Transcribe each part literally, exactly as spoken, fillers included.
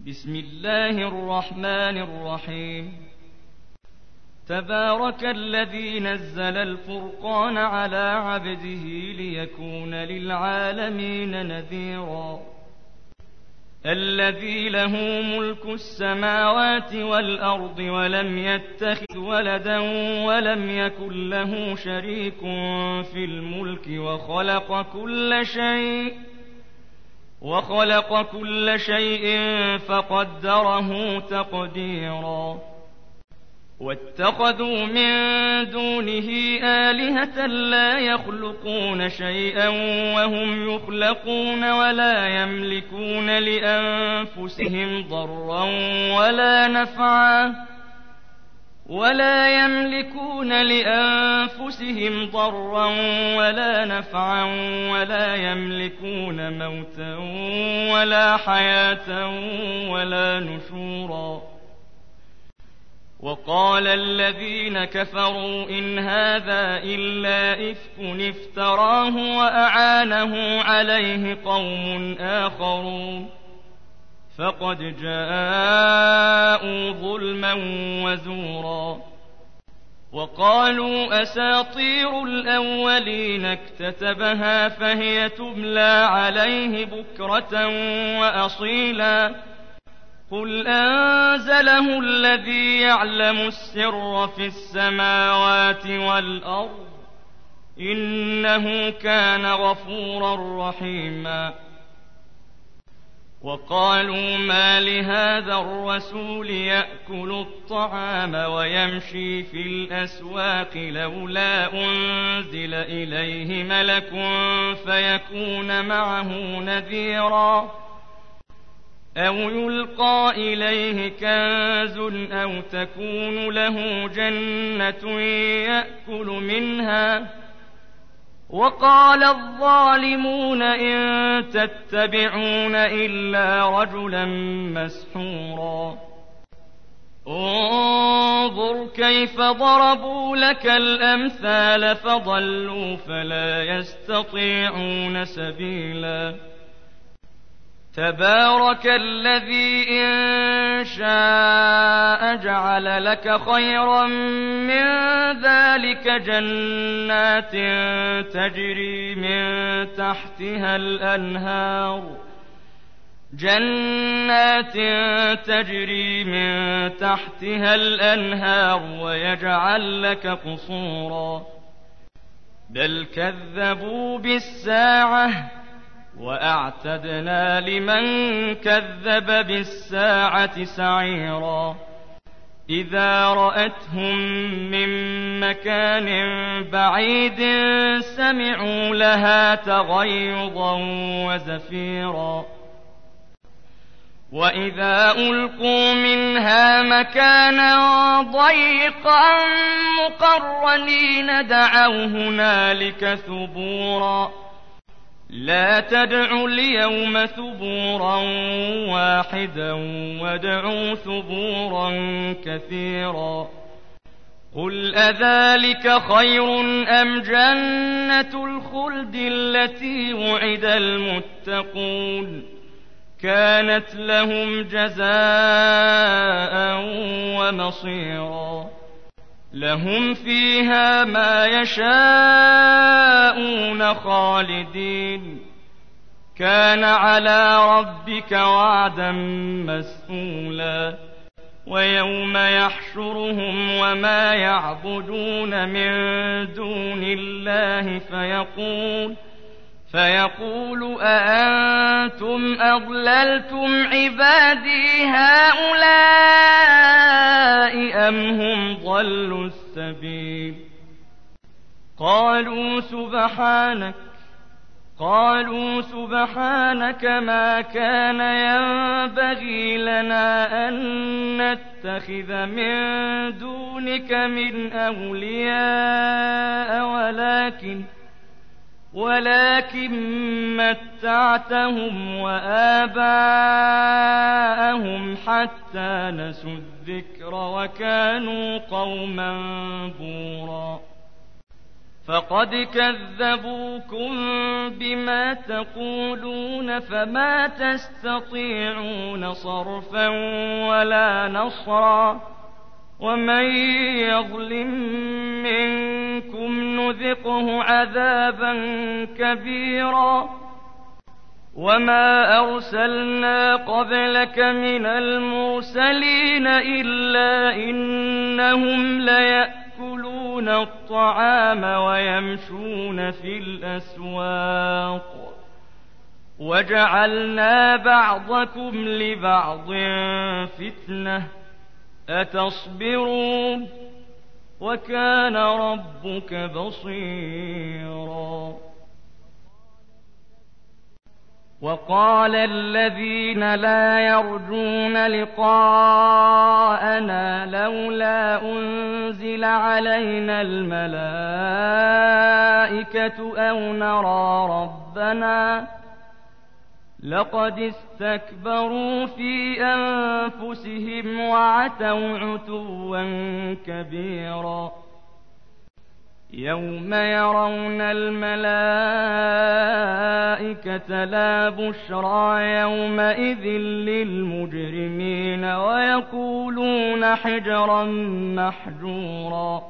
بسم الله الرحمن الرحيم. تبارك الذي نزل الفرقان على عبده ليكون للعالمين نذيرا. الذي له ملك السماوات والأرض ولم يتخذ ولدا ولم يكن له شريك في الملك وخلق كل شيء وخلق كل شيء فقدره تقديرا. واتخذوا من دونه آلهة لا يخلقون شيئا وهم يخلقون ولا يملكون لأنفسهم ضرا ولا نفعا ولا يملكون لأنفسهم ضرا ولا نفعا ولا يملكون موتا ولا حياة ولا نشورا. وقال الذين كفروا إن هذا إلا إفك افتراه وأعانه عليه قوم آخرون فقد جاءوا ظلما وزورا. وقالوا أساطير الأولين اكتتبها فهي تملى عليه بكرة وأصيلا. قل أنزله الذي يعلم السر في السماوات والأرض إنه كان غفورا رحيما. وقالوا ما لهذا الرسول يأكل الطعام ويمشي في الأسواق لولا أنزل إليه ملك فيكون معه نذيرا أو يلقى إليه كنز أو تكون له جنة يأكل منها. وقال الظالمون إن تتبعون إلا رجلا مسحورا. انظر كيف ضربوا لك الأمثال فضلوا فلا يستطيعون سبيلا. تبارك الذي إن شاء جعل لك خيرا من ذلك جنات تجري من تحتها الأنهار جنات تجري من تحتها الأنهار ويجعل لك قصورا. بل كذبوا بالساعة وأعتدنا لمن كذب بالساعة سعيرا. إذا رأتهم من مكان بعيد سمعوا لها تغيظا وزفيرا. وإذا ألقوا منها مكانا ضيقا مقرنين دعوا هنالك ثبورا. لا تدعوا اليوم ثبورا واحدا وادعوا ثبورا كثيرا. قل أذلك خير أم جنة الخلد التي وعد المتقون كانت لهم جزاء ومصيرا. لهم فيها ما يشاءون خالدين كان على ربك وعدا مسئولا. ويوم يحشرهم وما يعبدون من دون الله فيقول فيقول أأنتم أضللتم عبادي هؤلاء أم هم ضلوا السبيل. قالوا سبحانك قالوا سبحانك ما كان ينبغي لنا أن نتخذ من دونك من أولياء ولكن ولكن متعتهم وآباءهم حتى نسوا الذكر وكانوا قوما بورا. فقد كذبوكم بما تقولون فما تستطيعون صرفا ولا نصرا ومن يظلم منكم نذقه عذابا كبيرا وما أرسلنا قبلك من المرسلين إلا إنهم ليأكلون الطعام ويمشون في الأسواق وجعلنا بعضكم لبعض فتنة أتصبرون وكان ربك بصيرا وقال الذين لا يرجون لقاءنا لولا أنزل علينا الملائكة أو نرى ربنا لقد استكبروا في أنفسهم وعتوا عتوا كبيرا يوم يرون الملائكة لا بشرى يومئذ للمجرمين ويقولون حجرا محجورا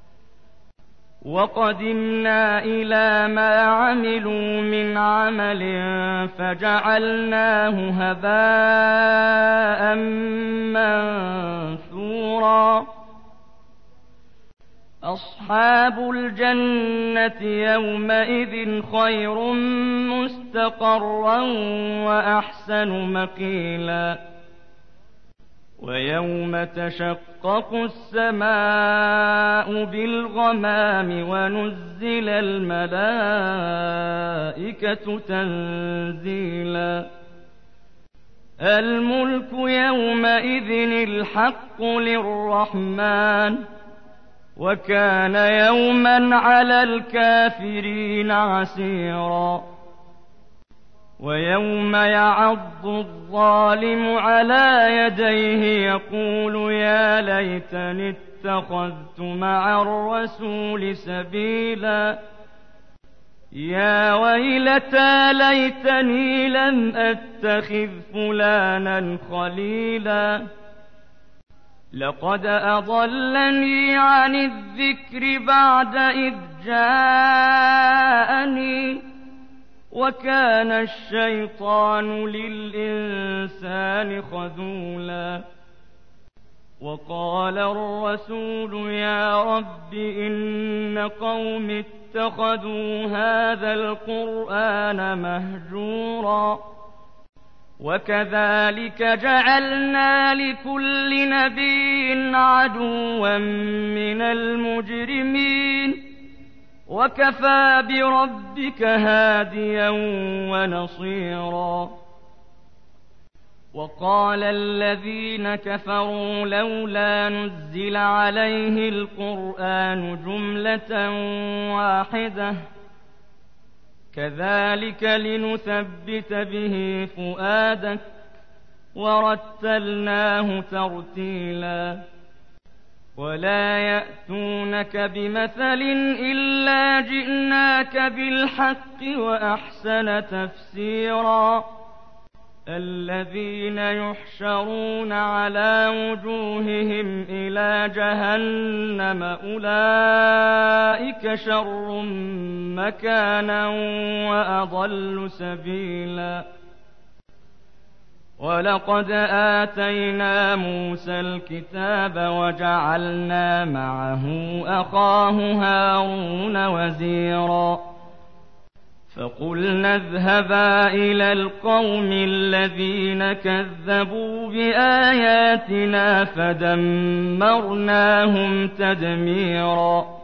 وقدمنا إلى ما عملوا من عمل فجعلناه هباء منثورا أصحاب الجنة يومئذ خير مستقرا وأحسن مقيلا ويوم تشقق السماء بالغمام ونزل الملائكة تنزيلا الملك يومئذ الحق للرحمن وكان يوما على الكافرين عسيرا ويوم يعض الظالم على يديه يقول يا ليتني اتخذت مع الرسول سبيلا يا ويلتى ليتني لم أتخذ فلانا خليلا لقد أضلني عن الذكر بعد إذ جاءني وكان الشيطان للإنسان خذولا وقال الرسول يا رب إن قوم اتخذوا هذا القرآن مهجورا وكذلك جعلنا لكل نبي عدوا من المجرمين وكفى بربك هاديا ونصيرا وقال الذين كفروا لولا نزل عليه القرآن جملة واحدة كذلك لنثبت به فؤادك ورتلناه ترتيلا ولا يأتونك بمثل إلا جئناك بالحق وأحسن تفسيرا الذين يحشرون على وجوههم إلى جهنم أولئك شر مكانا وأضل سبيلا ولقد آتينا موسى الكتاب وجعلنا معه أخاه هارون وزيرا فقلنا اذهبا إلى القوم الذين كذبوا بآياتنا فدمرناهم تدميرا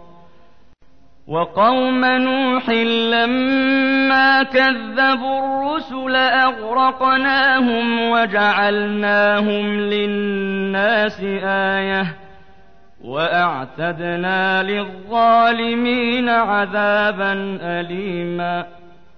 وقوم نوح لما كذبوا الرسل أغرقناهم وجعلناهم للناس آية وأعتدنا للظالمين عذابا أليما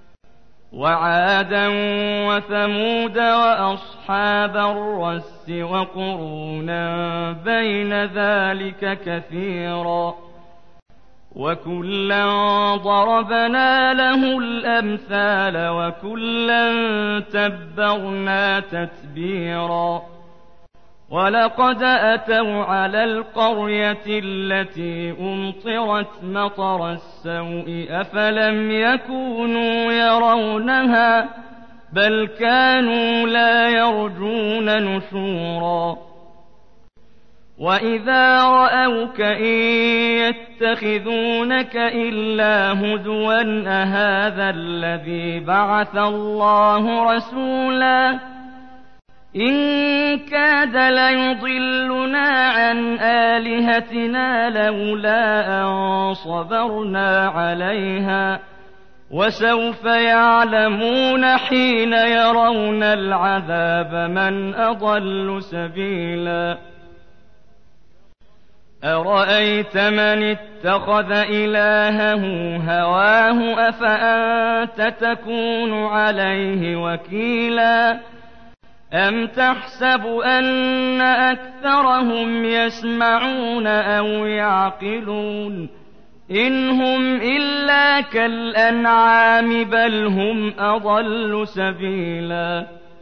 وعادا وثمود وأصحاب الرس وقرونا بين ذلك كثيرا وكلا ضربنا له الأمثال وكلا تبرنا تتبيرا ولقد أتوا على القرية التي أمطرت مطر السوء أفلم يكونوا يرونها بل كانوا لا يرجون نشورا وإذا رأوك إن يتخذونك إلا هزوا أهذا الذي بعث الله رسولا إن كاد ليضلنا عن آلهتنا لولا أن صبرنا عليها وسوف يعلمون حين يرون العذاب من أضل سبيلا أرأيت من اتخذ إلهه هواه أفأنت تكون عليه وكيلا أم تحسب أن أكثرهم يسمعون أو يعقلون إن هم إلا كالأنعام بل هم أضل سبيلا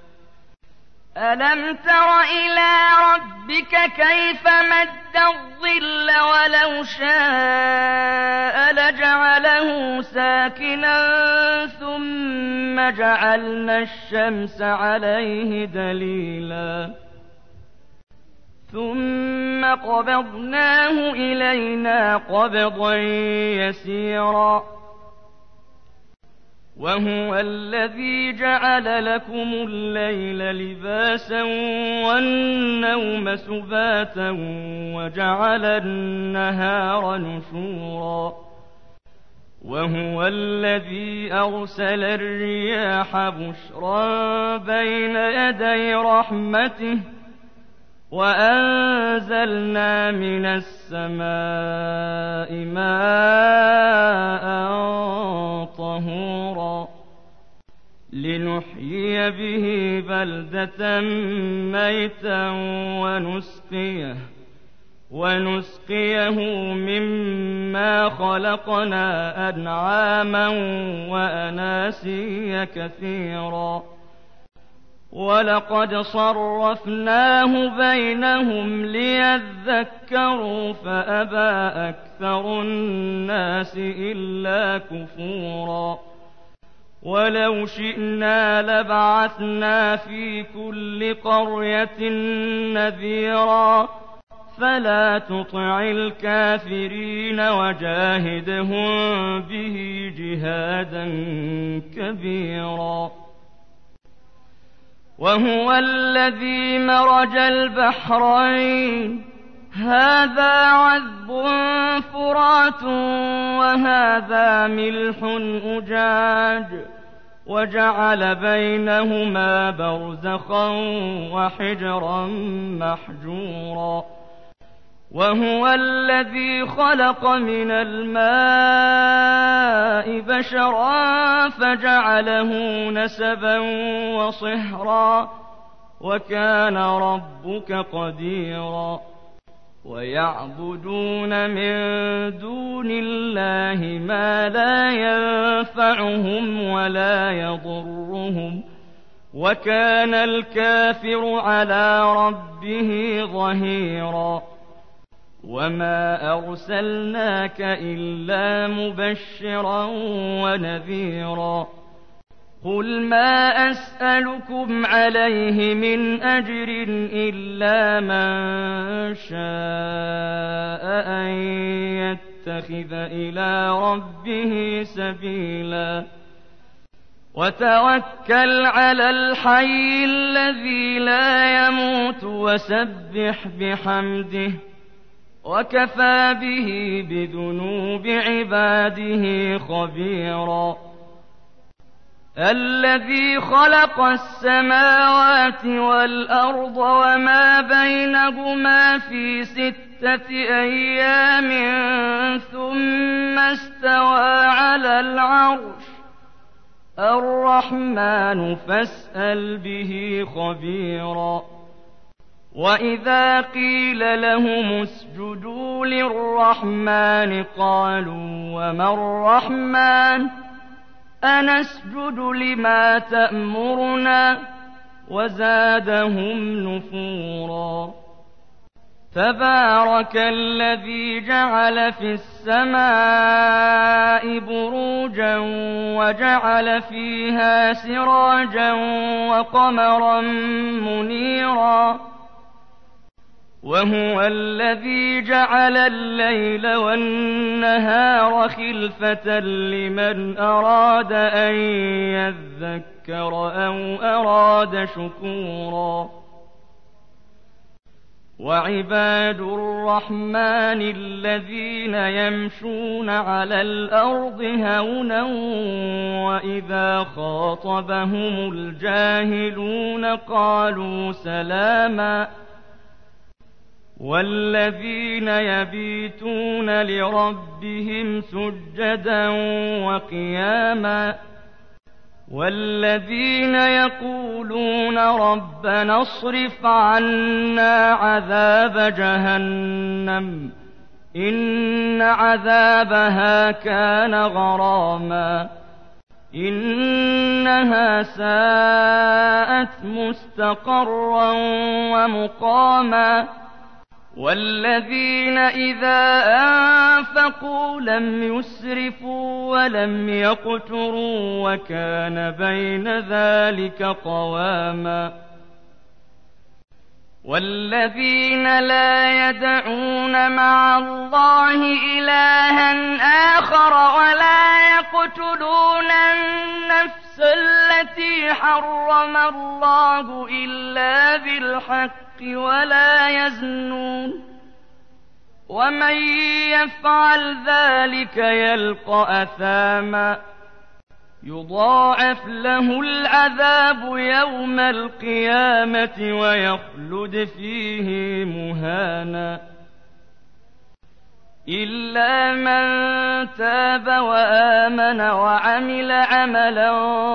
ألم تر إلى ربك كيف مد الظل ولو شاء لجعله ساكنا ثم جعلنا الشمس عليه دليلا ثم قبضناه إلينا قبضا يسيرا وهو الذي جعل لكم الليل لباسا والنوم سباتا وجعل النهار نشورا وهو الذي أرسل الرياح بشرا بين يدي رحمته وأنزلنا من السماء ماء طهورا لنحيي به بلدة ميتا ونسقيه ونسقيه مما خلقنا أنعاما وأناسيا كثيرا ولقد صرفناه بينهم ليذكروا فأبى أكثر الناس إلا كفورا ولو شئنا لبعثنا في كل قرية نذيرا فلا تطع الكافرين وجاهدهم به جهادا كبيرا وهو الذي مرج البحرين هذا عذب فرات وهذا ملح أجاج وجعل بينهما برزخا وحجرا محجورا وهو الذي خلق من الماء بشرا فجعله نسبا وصهرا وكان ربك قديرا ويعبدون من دون الله ما لا ينفعهم ولا يضرهم وكان الكافر على ربه ظهيرا وما أرسلناك إلا مبشرا ونذيرا قل ما أسألكم عليه من أجر إلا من شاء أن يتخذ إلى ربه سبيلا وتوكل على الحي الذي لا يموت وسبح بحمده وكفى به بذنوب عباده خبيرا الذي خلق السماوات والأرض وما بينهما في ستة أيام ثم استوى على العرش الرحمن فاسأل به خبيرا وإذا قيل لهم اسجدوا للرحمن قالوا وما الرحمن أنسجد لما تأمرنا وزادهم نفورا تبارك الذي جعل في السماء بروجا وجعل فيها سراجا وقمرا منيرا وهو الذي جعل الليل والنهار خلفة لمن أراد أن يذكر أو أراد شكورا وعباد الرحمن الذين يمشون على الأرض هونا وإذا خاطبهم الجاهلون قالوا سلاما والذين يبيتون لربهم سجدا وقياما والذين يقولون ربنا اصرف عنا عذاب جهنم إن عذابها كان غراما إنها ساءت مستقرا ومقاما والذين إذا أنفقوا لم يسرفوا ولم يقتروا وكان بين ذلك قواما والذين لا يدعون مع الله إلها آخر ولا يقتلون النفس التي حرم الله إلا بالحق ولا يزنون ومن يفعل ذلك يلقى أثاما يضاعف له العذاب يوم القيامة ويخلد فيه مهانا إلا من تاب وآمن وعمل عملا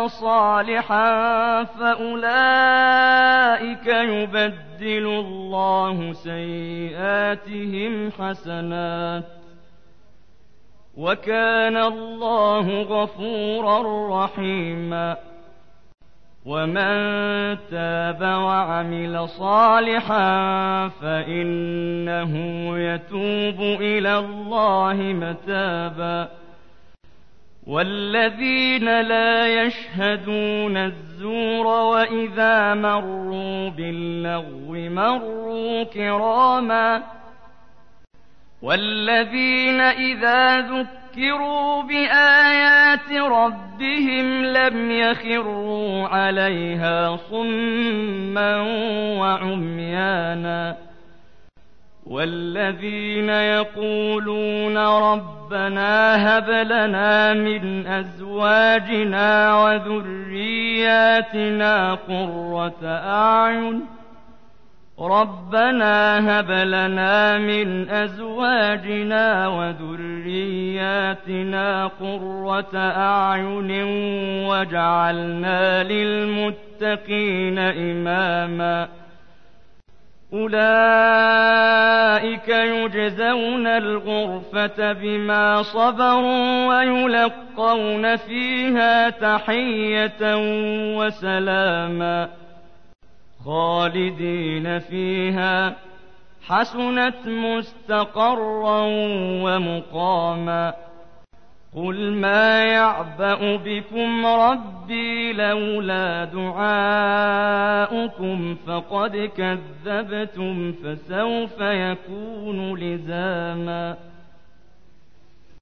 صالحا فأولئك يبدل الله سيئاتهم حسنات وكان الله غفورا رحيما ومن تاب وعمل صالحا فإنه يتوب إلى الله متابا والذين لا يشهدون الزور وإذا مروا باللغو مروا كراما والذين إذا ذكروا بآيات ربهم لم يخروا عليها صما وعميانا والذين يقولون ربنا هب لنا من أزواجنا وذرياتنا قرة أعين ربنا هب لنا من أزواجنا وذرياتنا قرة أعين واجعلنا للمتقين إماما أولئك يجزون الغرفة بما صبروا ويلقون فيها تحية وسلاما خالدين فيها حسنت مستقرا ومقاما قل ما يعبأ بكم ربي لولا دعاؤكم فقد كذبتم فسوف يكون لزاما